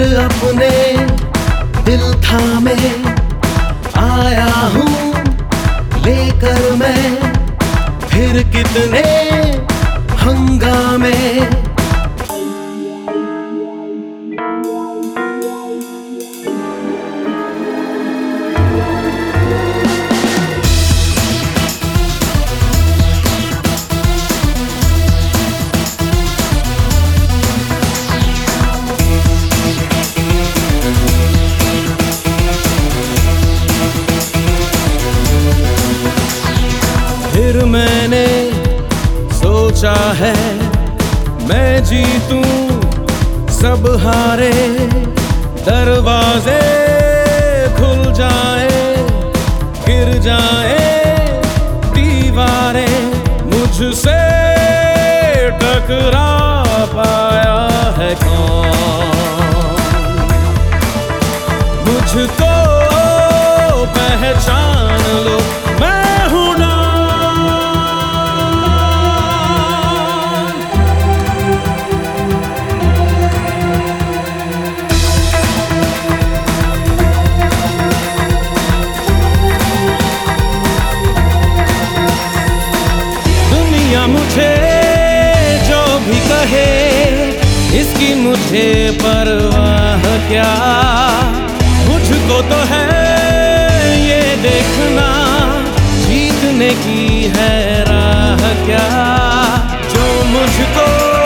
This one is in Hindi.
अपने दिल थामे आया हूँ लेकर मैं फिर कितने हंगामे। फिर मैंने सोचा है मैं जीतूं सब हारे, दरवाजे खुल जाए गिर जाए दीवारें, मुझसे टकरा पाया है कौन, मुझको पहचान लो मैं हूं ना। मुझे जो भी कहे इसकी मुझे परवाह क्या, मुझको तो है ये देखना जीतने की है राह क्या, जो मुझको